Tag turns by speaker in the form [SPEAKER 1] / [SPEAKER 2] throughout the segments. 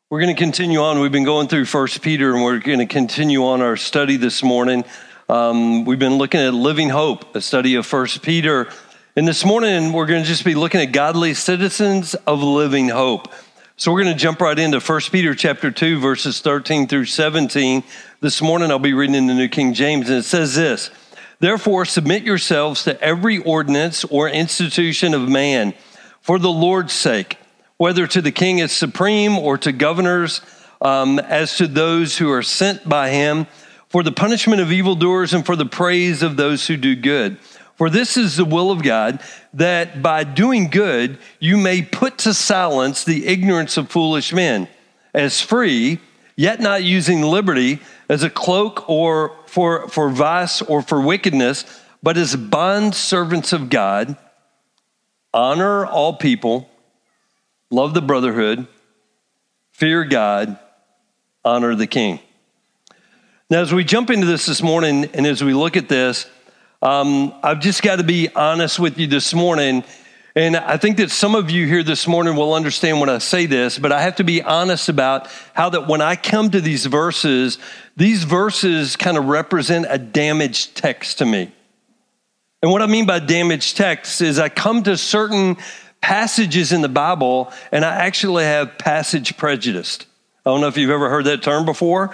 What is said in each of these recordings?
[SPEAKER 1] We're going to continue on. We've been going through 1 Peter, and we're going to continue on our study this morning. We've been looking at Living Hope, a study of 1 Peter. And this morning, we're going to just be looking at godly citizens of living hope. So we're going to jump right into 1 Peter chapter 2, verses 13 through 17. This morning, I'll be reading in the New King James, and it says this: "Therefore, submit yourselves to every ordinance or institution of man for the Lord's sake, whether to the king as supreme or to governors, as to those who are sent by him, for the punishment of evildoers and for the praise of those who do good. For this is the will of God, that by doing good you may put to silence the ignorance of foolish men, as free, yet not using liberty as a cloak or for vice or for wickedness, but as bond servants of God. Honor all people, love the brotherhood, fear God, honor the king." Now, as we jump into this morning, and as we look at this, I've just got to be honest with you this morning. And I think that some of you here this morning will understand when I say this, but I have to be honest about how that when I come to these verses kind of represent a damaged text to me. And what I mean by damaged text is I come to certain passages in the Bible, and I actually have passage prejudice. I don't know if you've ever heard that term before.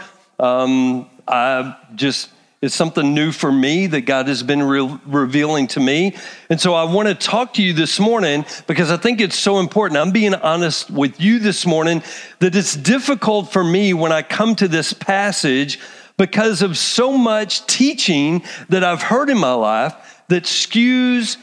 [SPEAKER 1] It's something new for me that God has been revealing to me. And so I want to talk to you this morning because I think it's so important. I'm being honest with you this morning that it's difficult for me when I come to this passage because of so much teaching that I've heard in my life that skews,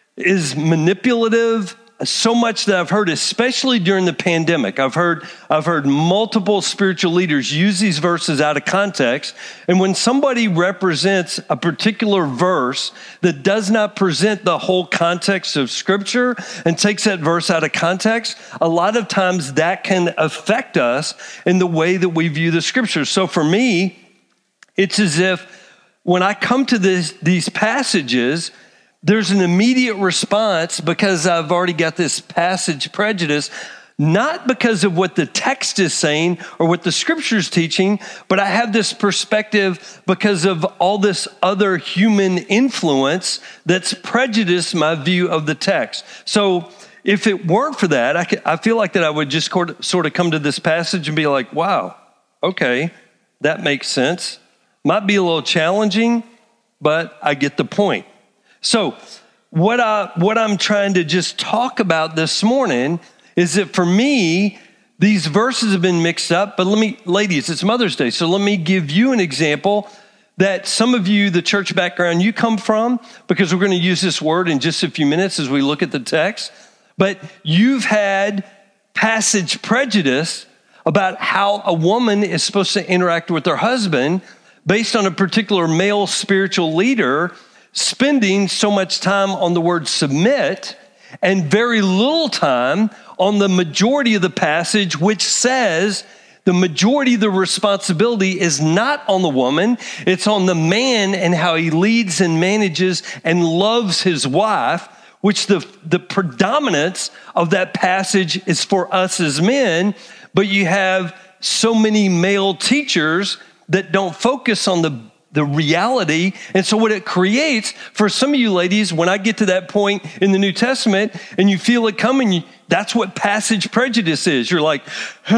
[SPEAKER 1] is manipulative. So much that I've heard, especially during the pandemic. I've heard multiple spiritual leaders use these verses out of context. And when somebody represents a particular verse that does not present the whole context of Scripture and takes that verse out of context, a lot of times that can affect us in the way that we view the Scriptures. So for me, it's as if when I come to these passages, there's an immediate response because I've already got this passage prejudice, not because of what the text is saying or what the Scripture's teaching, but I have this perspective because of all this other human influence that's prejudiced my view of the text. So if it weren't for that, I feel like that I would just sort of come to this passage and be like, wow, okay, that makes sense. Might be a little challenging, but I get the point. So what I'm trying to just talk about this morning is that for me, these verses have been mixed up. But ladies, it's Mother's Day, so let me give you an example that some of you, the church background you come from, because we're going to use this word in just a few minutes as we look at the text, but you've had passage prejudice about how a woman is supposed to interact with her husband based on a particular male spiritual leader spending so much time on the word submit and very little time on the majority of the passage, which says the majority of the responsibility is not on the woman, it's on the man and how he leads and manages and loves his wife, which the predominance of that passage is for us as men, but you have so many male teachers that don't focus on the reality. And so what it creates for some of you ladies, when I get to that point in the New Testament and you feel it coming, that's what passage prejudice is. You're like,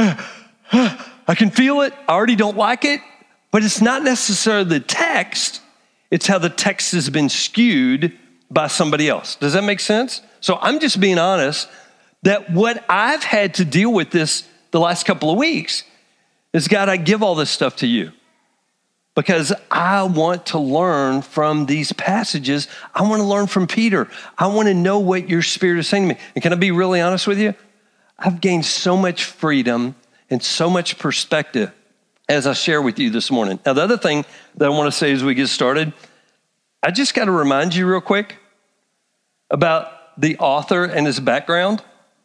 [SPEAKER 1] I can feel it. I already don't like it. But it's not necessarily the text. It's how the text has been skewed by somebody else. Does that make sense? So I'm just being honest that what I've had to deal with the last couple of weeks is, God, I give all this stuff to you. Because I want to learn from these passages. I want to learn from Peter. I want to know what your Spirit is saying to me. And can I be really honest with you? I've gained so much freedom and so much perspective as I share with you this morning. Now, the other thing that I want to say as we get started, I just got to remind you real quick about the author and his background.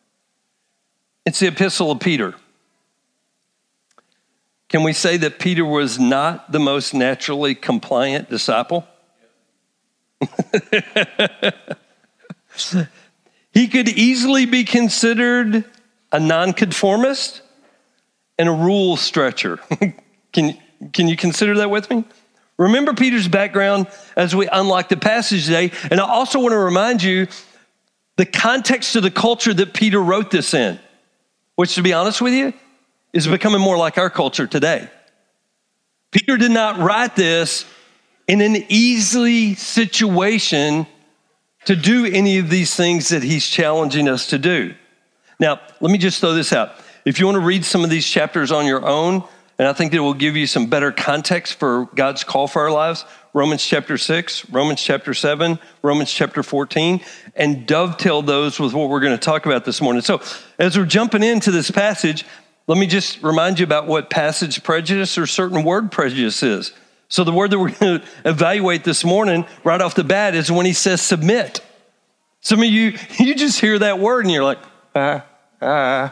[SPEAKER 1] It's the Epistle of Peter. Can we say that Peter was not the most naturally compliant disciple? He could easily be considered a nonconformist and a rule stretcher. Can you consider that with me? Remember Peter's background as we unlock the passage today. And I also want to remind you the context of the culture that Peter wrote this in, which, to be honest with you, is becoming more like our culture today. Peter did not write this in an easy situation to do any of these things that he's challenging us to do. Now, let me just throw this out. If you want to read some of these chapters on your own, and I think it will give you some better context for God's call for our lives, Romans chapter 6, Romans chapter 7, Romans chapter 14, and dovetail those with what we're going to talk about this morning. So as we're jumping into this passage, let me just remind you about what passage prejudice or certain word prejudice is. So the word that we're going to evaluate this morning right off the bat is when he says submit. Some of you just hear that word and you're like, And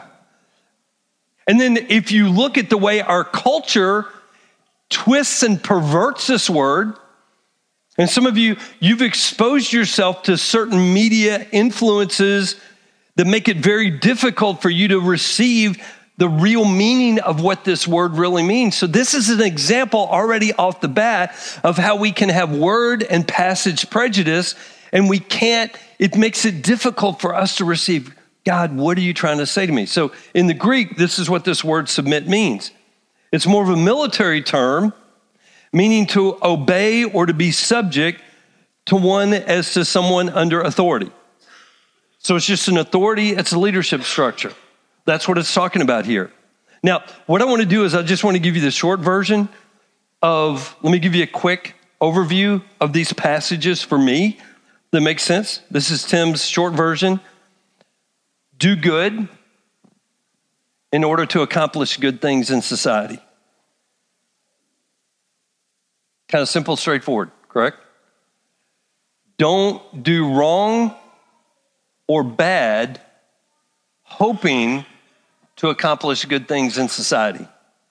[SPEAKER 1] then if you look at the way our culture twists and perverts this word, and some of you've exposed yourself to certain media influences that make it very difficult for you to receive the real meaning of what this word really means. So this is an example already off the bat of how we can have word and passage prejudice, and it makes it difficult for us to receive, God, what are you trying to say to me? So in the Greek, this is what this word submit means. It's more of a military term, meaning to obey or to be subject to one as to someone under authority. So it's just an authority, it's a leadership structure. That's what it's talking about here. Now, what I want to do is I just want to give you the short version let me give you a quick overview of these passages for me that makes sense. This is Tim's short version. Do good in order to accomplish good things in society. Kind of simple, straightforward, correct? Don't do wrong or bad hoping to accomplish good things in society.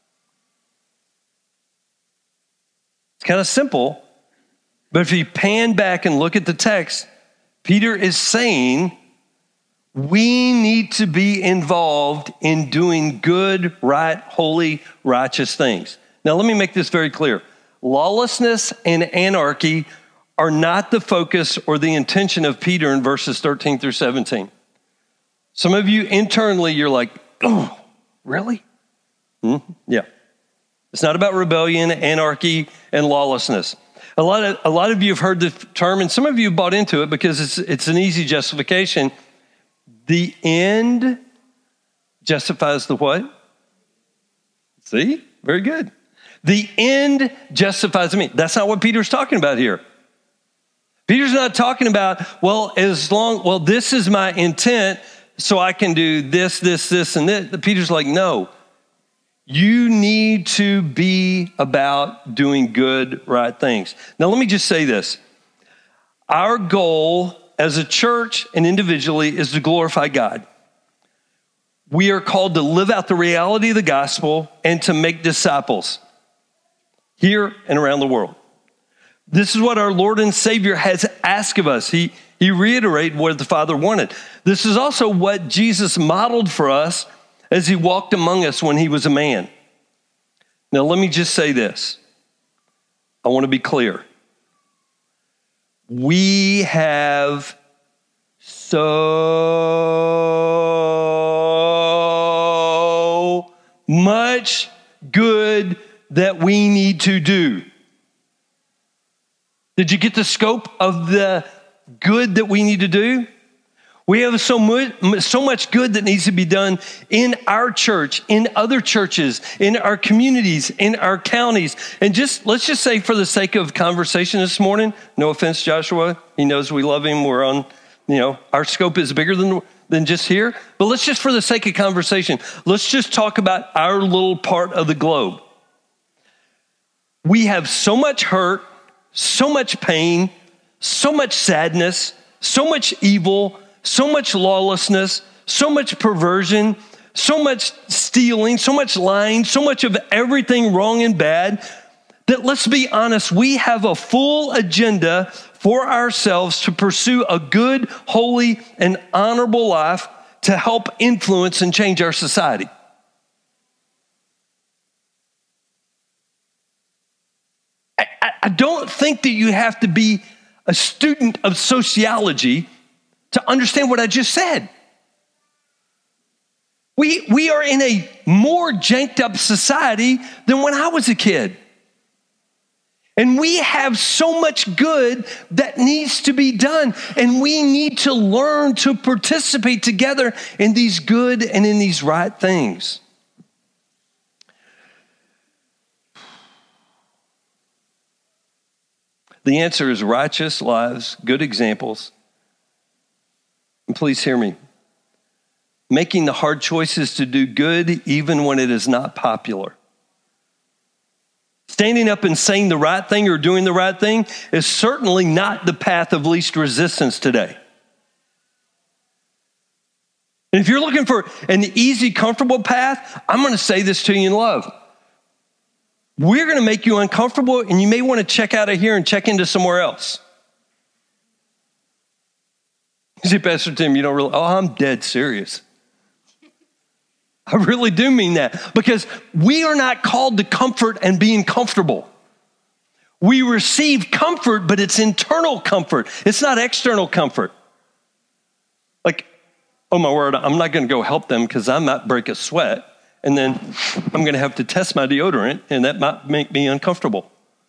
[SPEAKER 1] It's kind of simple, but if you pan back and look at the text, Peter is saying we need to be involved in doing good, right, holy, righteous things. Now, let me make this very clear. Lawlessness and anarchy are not the focus or the intention of Peter in verses 13 through 17. Some of you internally, you're like, oh, really? Yeah. It's not about rebellion, anarchy, and lawlessness. A lot of you have heard the term, and some of you have bought into it because it's an easy justification. The end justifies the what? See? Very good. The end justifies the means. That's not what Peter's talking about here. Peter's not talking about, this is my intent, so I can do this, and this. Peter's like, no. You need to be about doing good, right things. Now, let me just say this. Our goal as a church and individually is to glorify God. We are called to live out the reality of the gospel and to make disciples here and around the world. This is what our Lord and Savior has asked of us. He reiterated what the Father wanted. This is also what Jesus modeled for us as he walked among us when he was a man. Now, let me just say this. I want to be clear. We have so much good that we need to do. Did you get the scope of the good that we need to do? We have so much good that needs to be done in our church, in other churches, in our communities, in our counties. And let's just say for the sake of conversation this morning, no offense, Joshua, he knows we love him. We're on, our scope is bigger than just here. But let's just, for the sake of conversation, let's just talk about our little part of the globe. We have so much hurt, so much pain, so much sadness, so much evil, so much lawlessness, so much perversion, so much stealing, so much lying, so much of everything wrong and bad, that let's be honest, we have a full agenda for ourselves to pursue a good, holy, and honorable life to help influence and change our society. I don't think that you have to be a student of sociology to understand what I just said. We are in a more janked up society than when I was a kid. And we have so much good that needs to be done. And we need to learn to participate together in these good and in these right things. The answer is righteous lives, good examples. And please hear me. Making the hard choices to do good even when it is not popular. Standing up and saying the right thing or doing the right thing is certainly not the path of least resistance today. And if you're looking for an easy, comfortable path, I'm going to say this to you in love. We're going to make you uncomfortable, and you may want to check out of here and check into somewhere else. You say, Pastor Tim, you don't really, I'm dead serious. I really do mean that, because we are not called to comfort and being comfortable. We receive comfort, but it's internal comfort. It's not external comfort. Like, oh my word, I'm not going to go help them because I might break a sweat. And then I'm going to have to test my deodorant, and that might make me uncomfortable.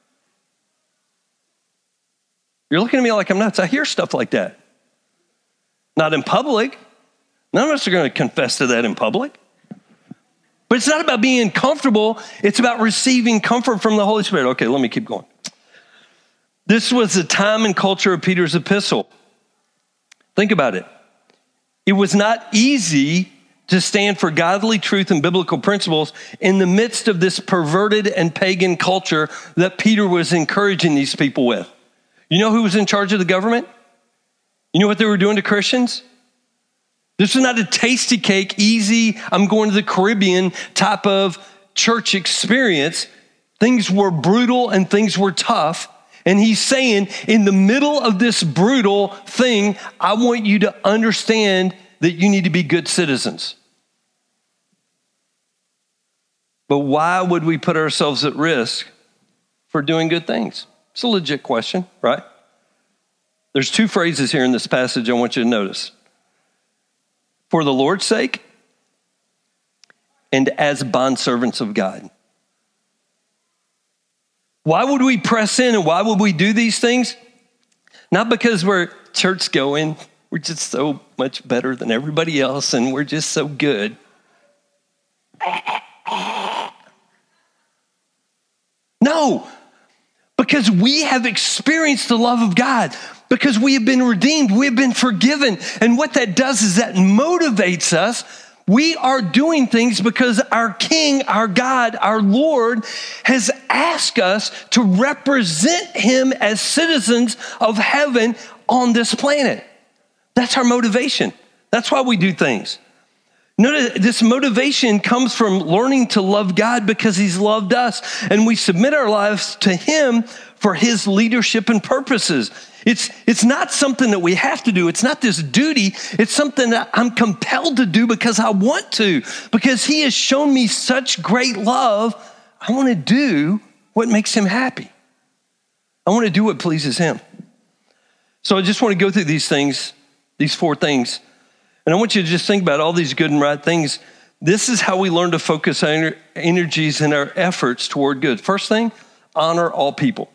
[SPEAKER 1] You're looking at me like I'm nuts. I hear stuff like that. Not in public. None of us are going to confess to that in public. But it's not about being comfortable. It's about receiving comfort from the Holy Spirit. Okay, let me keep going. This was the time and culture of Peter's epistle. Think about it. It was not easy to stand for godly truth and biblical principles in the midst of this perverted and pagan culture that Peter was encouraging these people with. You know who was in charge of the government? You know what they were doing to Christians? This was not a tasty cake, easy, I'm going to the Caribbean type of church experience. Things were brutal and things were tough. And he's saying, in the middle of this brutal thing, I want you to understand that you need to be good citizens. But why would we put ourselves at risk for doing good things? It's a legit question, right? There's two phrases here in this passage I want you to notice. For the Lord's sake and as bondservants of God. Why would we press in and why would we do these things? Not because we're church going. We're just so much better than everybody else and we're just so good. No, because we have experienced the love of God, because we have been redeemed, we have been forgiven. And what that does is that motivates us. We are doing things because our King, our God, our Lord has asked us to represent him as citizens of heaven on this planet. That's our motivation. That's why we do things. Notice this motivation comes from learning to love God because he's loved us, and we submit our lives to him for his leadership and purposes. It's not something that we have to do. It's not this duty. It's something that I'm compelled to do because I want to, because he has shown me such great love. I want to do what makes him happy. I want to do what pleases him. So I just want to go through these things, these four things. And I want you to just think about all these good and right things. This is how we learn to focus our energies and our efforts toward good. First thing, honor all people.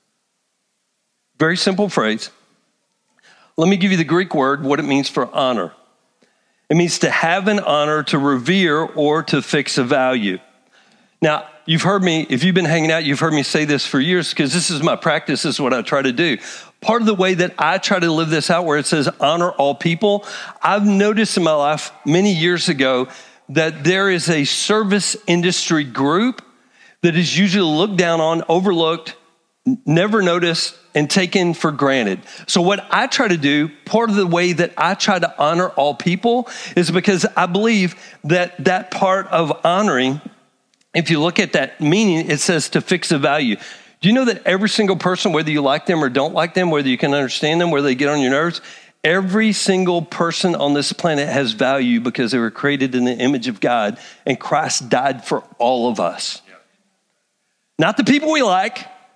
[SPEAKER 1] Very simple phrase. Let me give you the Greek word, what it means for honor. It means to have an honor, to revere, or to fix a value. Now, you've heard me, if you've been hanging out, you've heard me say this for years because this is my practice, this is what I try to do. Part of the way that I try to live this out where it says honor all people, I've noticed in my life many years ago that there is a service industry group that is usually looked down on, overlooked, never noticed, and taken for granted. So what I try to do, part of the way that I try to honor all people is because I believe that that part of honoring, if you look at that meaning, it says to fix a value. Do you know that every single person, whether you like them or don't like them, whether you can understand them, whether they get on your nerves, every single person on this planet has value because they were created in the image of God and Christ died for all of us. Yeah. Not the people we like,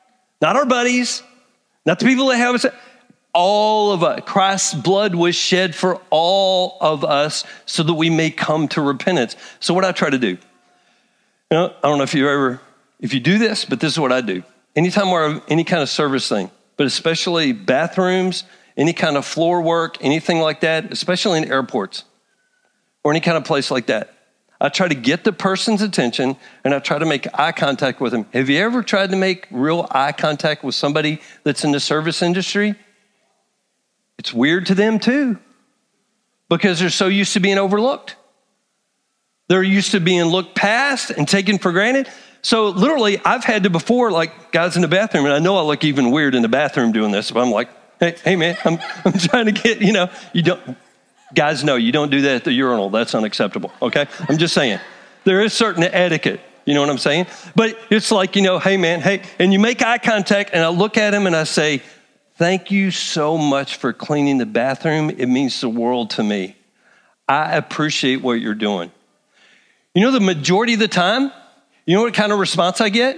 [SPEAKER 1] Not our buddies, not the people that have us. All of us. Christ's blood was shed for all of us so that we may come to repentance. So what I try to do, I don't know if you do this, but this is what I do. Anytime we're any kind of service thing, but especially bathrooms, any kind of floor work, anything like that, especially in airports or any kind of place like that, I try to get the person's attention and I try to make eye contact with them. Have you ever tried to make real eye contact with somebody that's in the service industry? It's weird to them too, because they're so used to being overlooked. They're used to being looked past and taken for granted. So literally, I've had to before, like guys in the bathroom, and I know I look even weird in the bathroom doing this, but I'm like, hey man, I'm trying to get, guys know you don't do that at the urinal. That's unacceptable, okay? I'm just saying. There is certain etiquette, you know what I'm saying? But it's like, hey man, hey, and you make eye contact, and I look at him and I say, thank you so much for cleaning the bathroom. It means the world to me. I appreciate what you're doing. The majority of the time, you know what kind of response I get?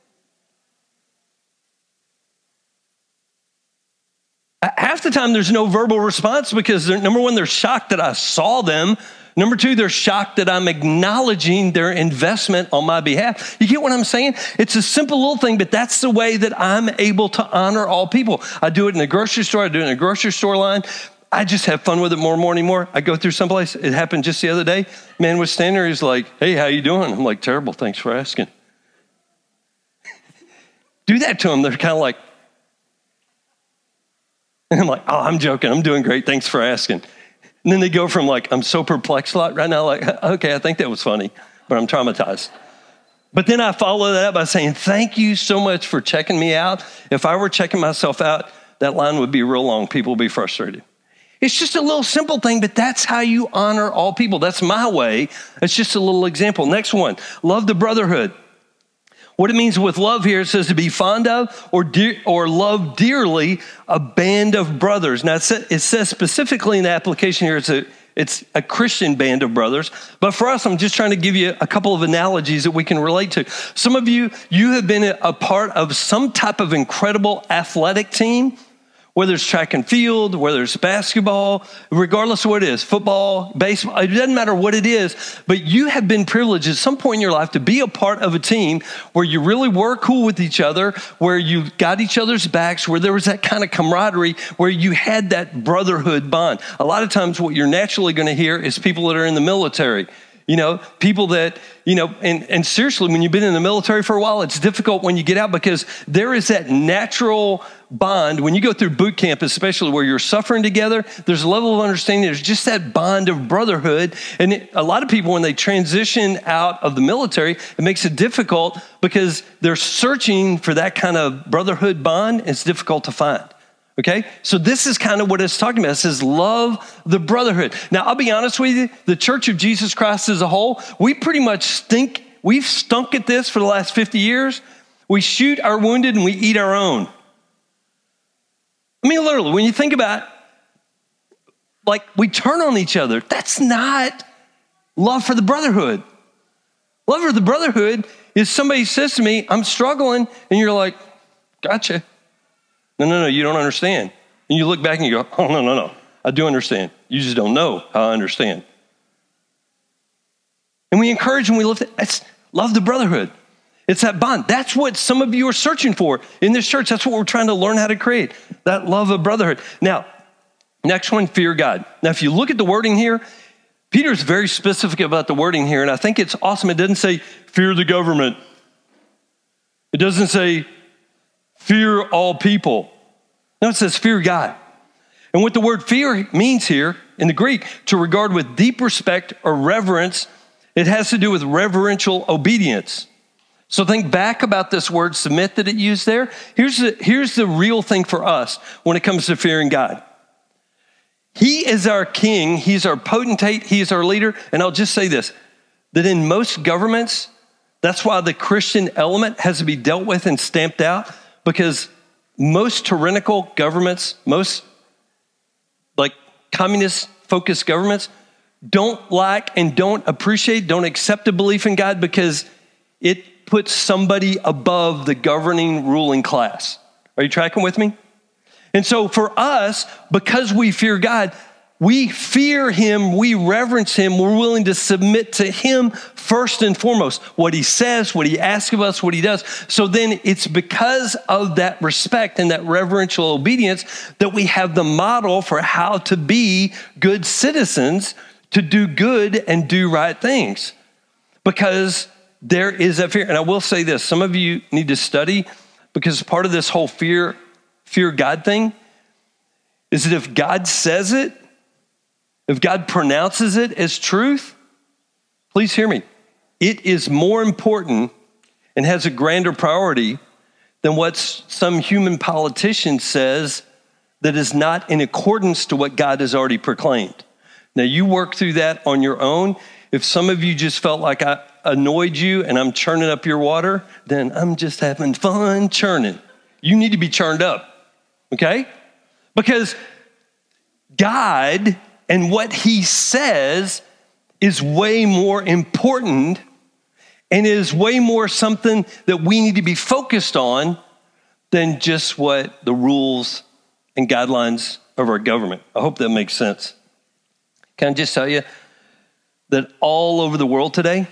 [SPEAKER 1] Half the time there's no verbal response because number one, they're shocked that I saw them. Number two, they're shocked that I'm acknowledging their investment on my behalf. You get what I'm saying? It's a simple little thing, but that's the way that I'm able to honor all people. I do it in a grocery store. I do it in a grocery store line. I just have fun with it more anymore. I go through someplace. It happened just the other day. Man was standing there. He's like, hey, how you doing? I'm like, terrible. Thanks for asking. Do that to them. They're kind of like, and I'm like, oh, I'm joking. I'm doing great. Thanks for asking. And then they go from like, I'm so perplexed right now, like, okay, I think that was funny, but I'm traumatized. But then I follow that up by saying, thank you so much for checking me out. If I were checking myself out, that line would be real long. People would be frustrated. It's just a little simple thing, but that's how you honor all people. That's my way. It's just a little example. Next one, love the brotherhood. What it means with love here, it says to be fond of or love dearly a band of brothers. Now, it says specifically in the application here, it's a Christian band of brothers. But for us, I'm just trying to give you a couple of analogies that we can relate to. Some of you have been a part of some type of incredible athletic team, whether it's track and field, whether it's basketball, regardless of what it is, football, baseball, it doesn't matter what it is, but you have been privileged at some point in your life to be a part of a team where you really were cool with each other, where you got each other's backs, where there was that kind of camaraderie, where you had that brotherhood bond. A lot of times what you're naturally going to hear is people that are in the military. People that, and seriously, when you've been in the military for a while, it's difficult when you get out because there is that natural bond. When you go through boot camp, especially where you're suffering together, there's a level of understanding. There's just that bond of brotherhood. And a lot of people, when they transition out of the military, it makes it difficult because they're searching for that kind of brotherhood bond. It's difficult to find. Okay, so this is kind of what it's talking about. It says, love the brotherhood. Now, I'll be honest with you, the Church of Jesus Christ as a whole, we pretty much we've stunk at this for the last 50 years. We shoot our wounded and we eat our own. I mean, literally, when you think about it, like we turn on each other, that's not love for the brotherhood. Love for the brotherhood is somebody says to me, I'm struggling, and you're like, gotcha. No, you don't understand. And you look back and you go, oh, no, I do understand. You just don't know how I understand. And we encourage and we lift it. That's love the brotherhood. It's that bond. That's what some of you are searching for in this church. That's what we're trying to learn how to create, that love of brotherhood. Now, next one, fear God. Now, if you look at the wording here, Peter's very specific about the wording here, and I think it's awesome. It doesn't say fear the government. It doesn't say fear all people. No, it says fear God. And what the word fear means here in the Greek, to regard with deep respect or reverence, it has to do with reverential obedience. So think back about this word submit that it used there. Here's the real thing for us when it comes to fearing God. He is our king. He's our potentate. He is our leader. And I'll just say this, that in most governments, that's why the Christian element has to be dealt with and stamped out, because most tyrannical governments, most like communist-focused governments don't like and don't appreciate, don't accept a belief in God, because It puts somebody above the governing ruling class. Are you tracking with me? And so for us, because we fear God, we fear him, we reverence him, we're willing to submit to him first and foremost. What he says, what he asks of us, what he does. So then it's because of that respect and that reverential obedience that we have the model for how to be good citizens, to do good and do right things. Because there is a fear. And I will say this, some of you need to study, because part of this whole fear God thing is that if God says it, if God pronounces it as truth, please hear me. It is more important and has a grander priority than what some human politician says that is not in accordance to what God has already proclaimed. Now, you work through that on your own. If some of you just felt like I annoyed you and I'm churning up your water, then I'm just having fun churning. You need to be churned up, okay? Because God and what he says is way more important and is way more something that we need to be focused on than just what the rules and guidelines of our government. I hope that makes sense. Can I just tell you that all over the world today,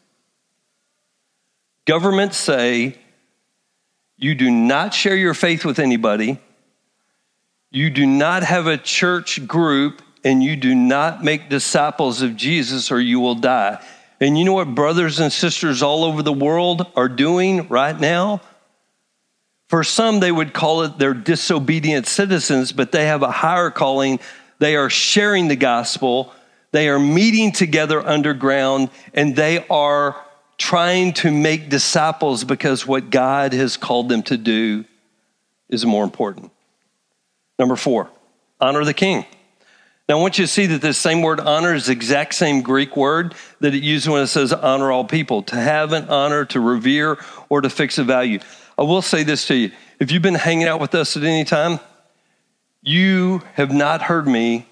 [SPEAKER 1] governments say you do not share your faith with anybody, you do not have a church group, and you do not make disciples of Jesus or you will die. And you know what brothers and sisters all over the world are doing right now? For some, they would call it their disobedient citizens, but they have a higher calling. They are sharing the gospel. They are meeting together underground, and they are trying to make disciples because what God has called them to do is more important. Number 4, honor the king. Now, I want you to see that this same word honor is the exact same Greek word that it uses when it says honor all people, to have an honor, to revere, or to fix a value. I will say this to you. If you've been hanging out with us at any time, you have not heard me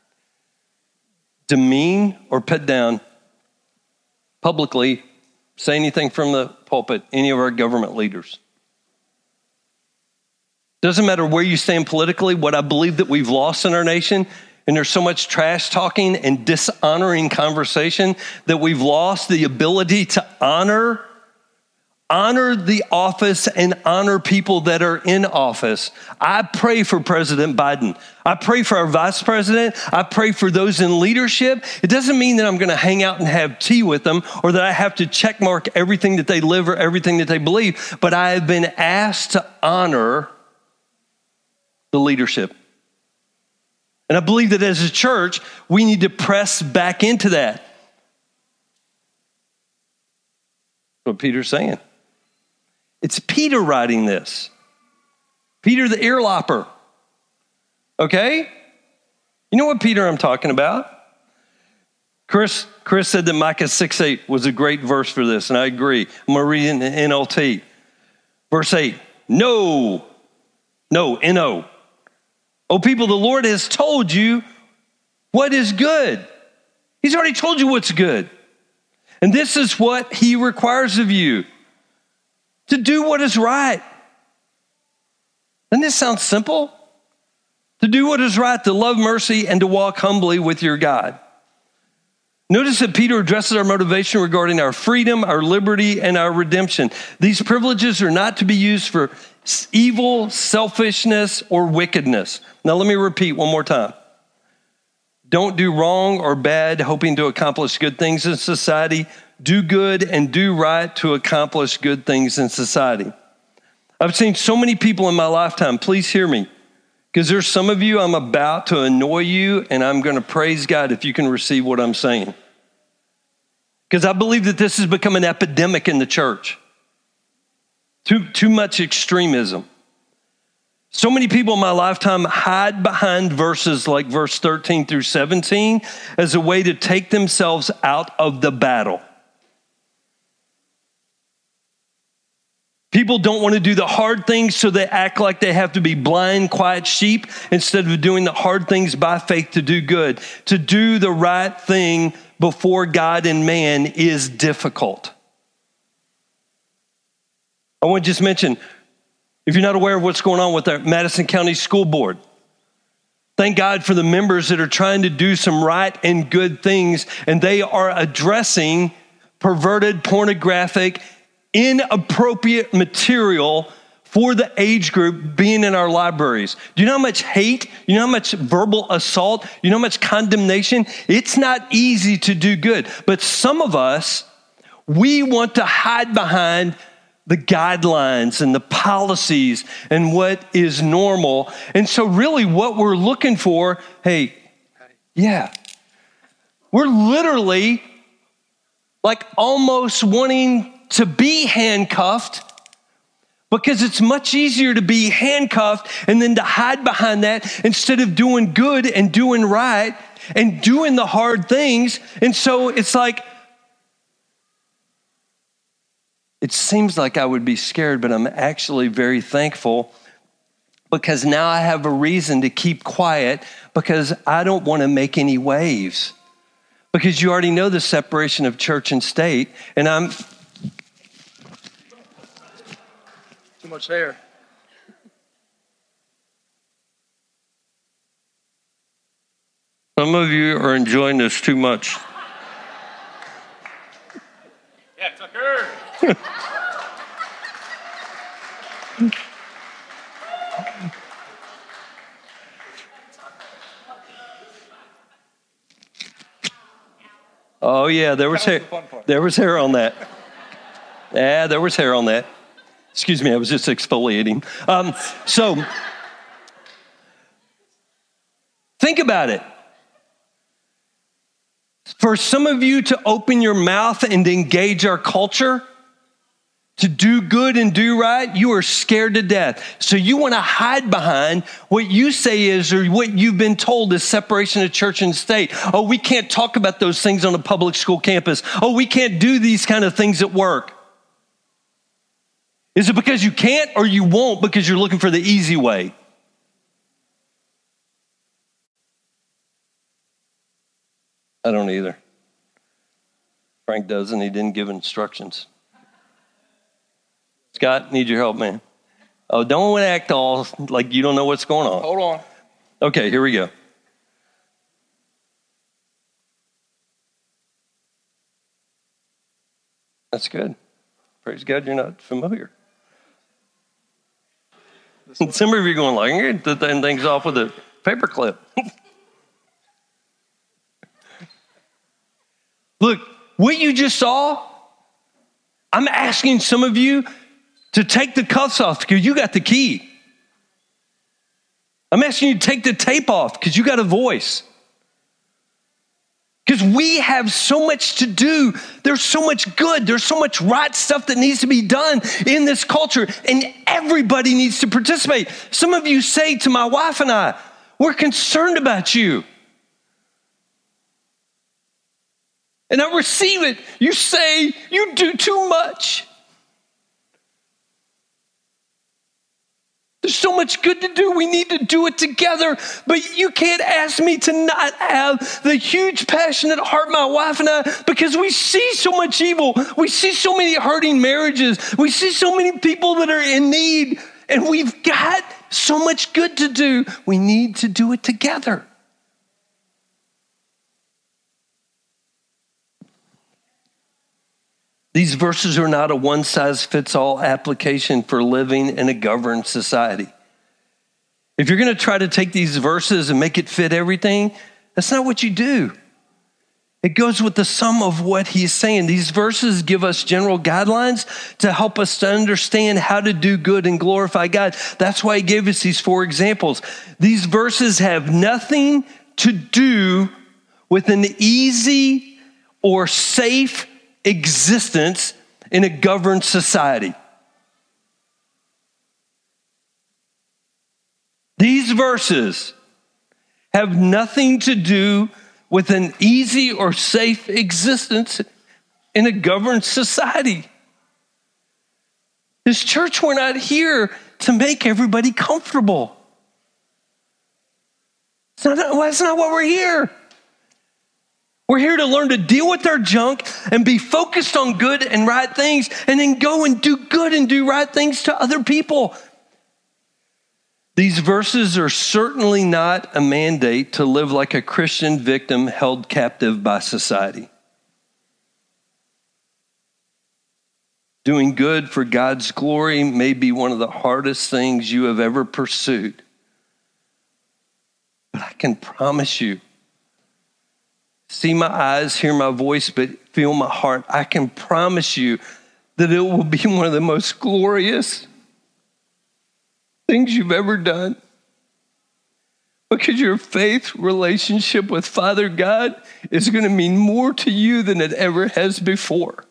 [SPEAKER 1] demean or put down publicly, say anything from the pulpit, any of our government leaders. Doesn't matter where you stand politically, what I believe that we've lost in our nation. And there's so much trash talking and dishonoring conversation that we've lost the ability to honor the office and honor people that are in office. I pray for President Biden. I pray for our vice president. I pray for those in leadership. It doesn't mean that I'm going to hang out and have tea with them or that I have to check mark everything that they live or everything that they believe, but I have been asked to honor the leadership. And I believe that as a church, we need to press back into that. That's what Peter's saying. It's Peter writing this. Peter the earlopper. Okay? You know what Peter I'm talking about? Chris said that Micah 6:8 was a great verse for this, and I agree. I'm going to read it in the NLT. Verse 8. No, N-O. Oh, people, the Lord has told you what is good. He's already told you what's good. And this is what he requires of you, to do what is right. Doesn't this sound simple? To do what is right, to love mercy, and to walk humbly with your God. Notice that Peter addresses our motivation regarding our freedom, our liberty, and our redemption. These privileges are not to be used for evil, selfishness, or wickedness. Now let me repeat one more time. Don't do wrong or bad, hoping to accomplish good things in society. Do good and do right to accomplish good things in society. I've seen so many people in my lifetime, please hear me, because there's some of you, I'm about to annoy you, and I'm going to praise God if you can receive what I'm saying. Because I believe that this has become an epidemic in the church. Too much extremism. So many people in my lifetime hide behind verses like verse 13 through 17 as a way to take themselves out of the battle. People don't want to do the hard things, so they act like they have to be blind, quiet sheep instead of doing the hard things by faith to do good. To do the right thing before God and man is difficult. I want to just mention, if you're not aware of what's going on with the Madison County School Board, thank God for the members that are trying to do some right and good things, and they are addressing perverted, pornographic, inappropriate material for the age group being in our libraries. Do you know how much hate? You know how much verbal assault? You know how much condemnation? It's not easy to do good. But some of us, we want to hide behind the guidelines and the policies and what is normal. And so really what we're looking for, we're literally like almost wanting to be handcuffed, because it's much easier to be handcuffed and then to hide behind that instead of doing good and doing right and doing the hard things. And so it's like, it seems like I would be scared, but I'm actually very thankful, because now I have a reason to keep quiet, because I don't want to make any waves. Because you already know the separation of church and state, and I'm...
[SPEAKER 2] Too much hair.
[SPEAKER 1] Some of you are enjoying this too much.
[SPEAKER 2] Yeah, Tucker.
[SPEAKER 1] Oh yeah, there was hair. There was hair on that. Yeah, there was hair on that. Excuse me, I was just exfoliating. So think about it. For some of you to open your mouth and to engage our culture, to do good and do right, you are scared to death. So you want to hide behind what you say is, or what you've been told is, separation of church and state. Oh, we can't talk about those things on a public school campus. Oh, we can't do these kind of things at work. Is it because you can't, or you won't because you're looking for the easy way? I don't either. Frank doesn't. He didn't give instructions. Scott, need your help, man. Oh, don't act all like you don't know what's going on.
[SPEAKER 2] Hold on.
[SPEAKER 1] Okay, here we go. That's good. Praise God you're not familiar. Some of you are going like, you're getting things off with a paper clip. Look, what you just saw, I'm asking some of you to take the cuffs off because you got the key. I'm asking you to take the tape off because you got a voice. Because we have so much to do. There's so much good. There's so much right stuff that needs to be done in this culture, and everybody needs to participate. Some of you say to my wife and I, we're concerned about you. And I receive it. You say you do too much. There's so much good to do. We need to do it together. But you can't ask me to not have the huge passionate heart, my wife and I, because we see so much evil. We see so many hurting marriages. We see so many people that are in need. And we've got so much good to do. We need to do it together. These verses are not a one-size-fits-all application for living in a governed society. If you're going to try to take these verses and make it fit everything, that's not what you do. It goes with the sum of what he's saying. These verses give us general guidelines to help us to understand how to do good and glorify God. That's why he gave us these 4 examples. These verses have nothing to do with an easy or safe existence in a governed society. These verses have nothing to do with an easy or safe existence in a governed society. This church, we're not here to make everybody comfortable. That's not what we're here. We're here to learn to deal with our junk and be focused on good and right things, and then go and do good and do right things to other people. These verses are certainly not a mandate to live like a Christian victim held captive by society. Doing good for God's glory may be one of the hardest things you have ever pursued. But I can promise you, see my eyes, hear my voice, but feel my heart. I can promise you that it will be one of the most glorious things you've ever done. Because your faith relationship with Father God is going to mean more to you than it ever has before.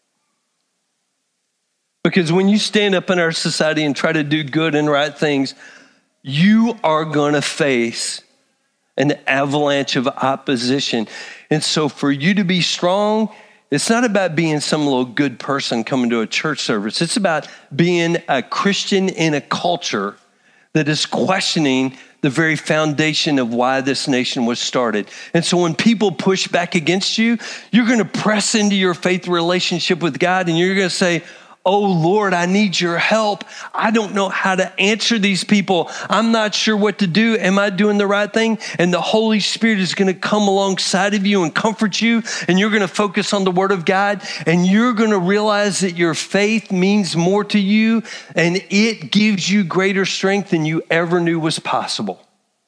[SPEAKER 1] Because when you stand up in our society and try to do good and right things, you are going to face an avalanche of opposition. And so for you to be strong, it's not about being some little good person coming to a church service. It's about being a Christian in a culture that is questioning the very foundation of why this nation was started. And so when people push back against you, you're going to press into your faith relationship with God, and you're going to say, oh, Lord, I need your help. I don't know how to answer these people. I'm not sure what to do. Am I doing the right thing? And the Holy Spirit is going to come alongside of you and comfort you, and you're going to focus on the Word of God, and you're going to realize that your faith means more to you, and it gives you greater strength than you ever knew was possible.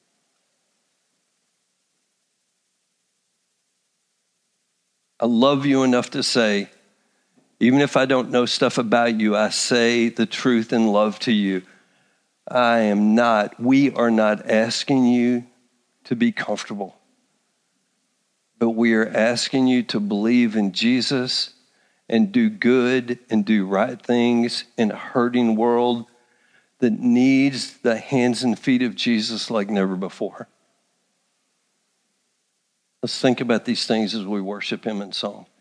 [SPEAKER 1] I love you enough to say, even if I don't know stuff about you, I say the truth in love to you. We are not asking you to be comfortable, but we are asking you to believe in Jesus and do good and do right things in a hurting world that needs the hands and feet of Jesus like never before. Let's think about these things as we worship him in song.